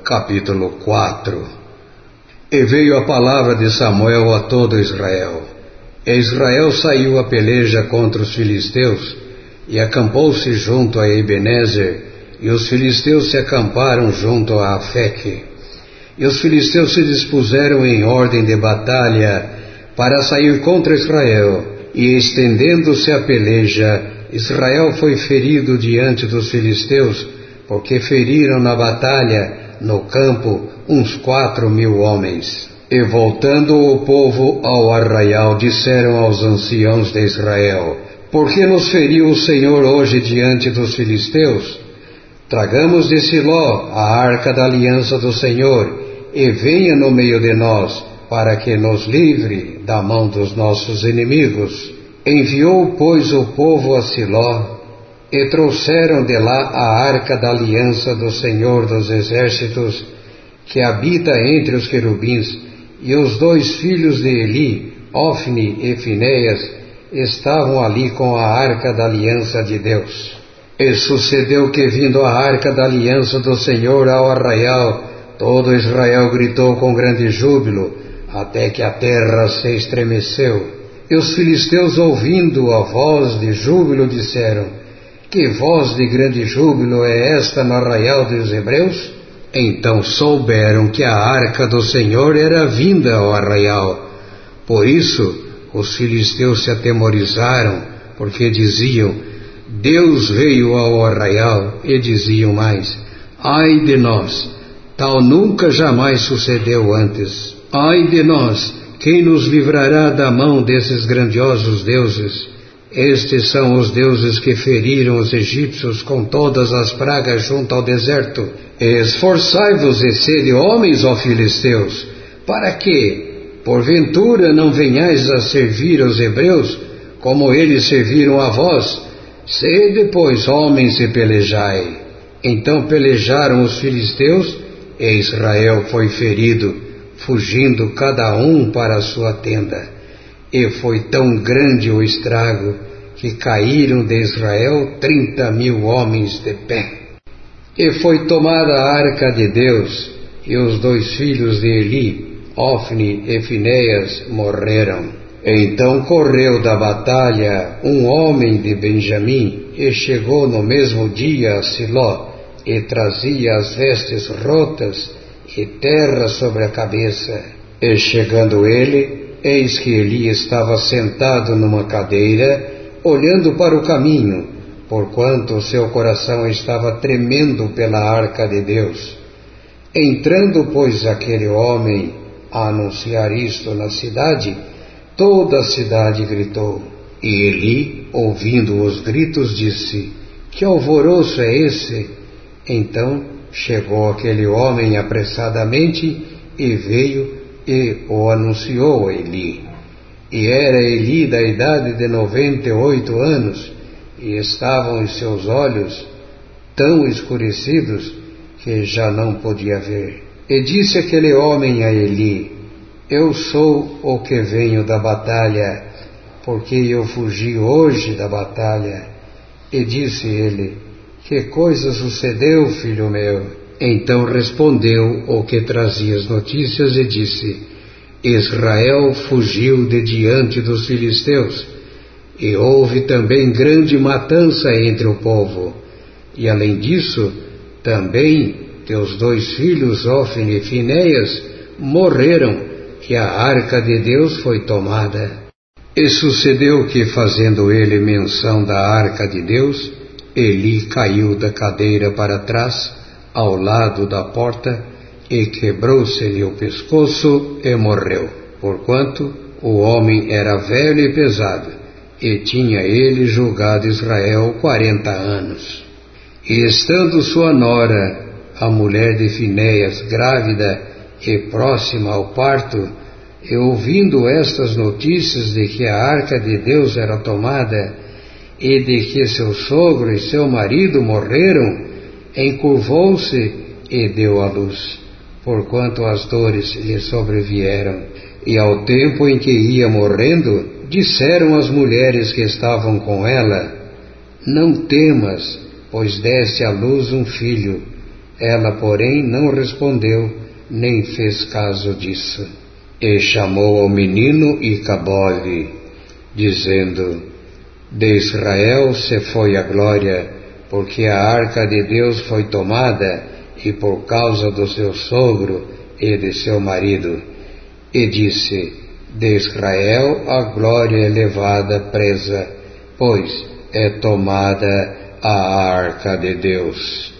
Capítulo 4. E veio a palavra de Samuel a todo Israel. E Israel saiu a peleja contra os filisteus, e acampou-se junto a Ebenezer, e os filisteus se acamparam junto a Afeque. E os filisteus se dispuseram em ordem de batalha para sair contra Israel, e estendendo-se a peleja, Israel foi ferido diante dos filisteus, porque feriram na batalha, no campo, uns 4.000 homens. E voltando o povo ao arraial, disseram aos anciãos de Israel: Por que nos feriu o Senhor hoje diante dos filisteus? Tragamos de Siló a arca da aliança do Senhor, e venha no meio de nós, para que nos livre da mão dos nossos inimigos. Enviou, pois, o povo a Siló, e trouxeram de lá a arca da aliança do Senhor dos exércitos, que habita entre os querubins, e os 2 filhos de Eli, Ofni e Finéias, estavam ali com a arca da aliança de Deus. E sucedeu que, vindo a arca da aliança do Senhor ao arraial, todo Israel gritou com grande júbilo, até que a terra se estremeceu. E os filisteus, ouvindo a voz de júbilo, disseram: Que voz de grande júbilo é esta no arraial dos hebreus? Então souberam que a arca do Senhor era vinda ao arraial. Por isso os filisteus se atemorizaram, porque diziam: Deus veio ao arraial. E diziam mais: Ai de nós, tal nunca jamais sucedeu antes. Ai de nós, quem nos livrará da mão desses grandiosos deuses? Estes são os deuses que feriram os egípcios com todas as pragas junto ao deserto. Esforçai-vos e sede homens, ó filisteus, para que, porventura, não venhais a servir os hebreus, como eles serviram a vós. Sede, pois, homens e pelejai. Então pelejaram os filisteus, e Israel foi ferido, fugindo cada um para a sua tenda. E foi tão grande o estrago, que caíram de Israel 30.000 homens de pé. E foi tomada a arca de Deus, e os 2 filhos de Eli, Ofni e Finéias, morreram. Então correu da batalha um homem de Benjamim, e chegou no mesmo dia a Siló, e trazia as vestes rotas, e terra sobre a cabeça. E chegando ele, eis que Eli estava sentado numa cadeira, olhando para o caminho, porquanto o seu coração estava tremendo pela arca de Deus. Entrando, pois, aquele homem a anunciar isto na cidade, toda a cidade gritou. E Eli, ouvindo os gritos, disse: Que alvoroço é esse? Então chegou aquele homem apressadamente e veio e o anunciou a Eli. E era Eli da idade de 98 anos, e estavam os seus olhos tão escurecidos que já não podia ver. E disse aquele homem a Eli: Eu sou o que venho da batalha, porque eu fugi hoje da batalha. E disse ele: Que coisa sucedeu, filho meu? Então respondeu o que trazia as notícias e disse: Israel fugiu de diante dos filisteus, e houve também grande matança entre o povo. E além disso, também teus 2 filhos, Ofni e Finéias, morreram, que a arca de Deus foi tomada. E sucedeu que, fazendo ele menção da arca de Deus, Eli caiu da cadeira para trás, ao lado da porta, e quebrou-se-lhe o pescoço e morreu, porquanto o homem era velho e pesado, e tinha ele julgado Israel 40 anos. E estando sua nora, a mulher de Finéias, grávida e próxima ao parto, e ouvindo estas notícias de que a arca de Deus era tomada, e de que seu sogro e seu marido morreram, encurvou-se e deu à luz, porquanto as dores lhe sobrevieram. E ao tempo em que ia morrendo, disseram as mulheres que estavam com ela: Não temas, pois deste à luz um filho, Ela, porém, não respondeu, nem fez caso disso. E chamou ao menino Icabode, dizendo: de Israel se foi a glória, porque a arca de Deus foi tomada, e por causa do seu sogro e de seu marido. E disse: de Israel a glória é levada presa, pois é tomada a arca de Deus.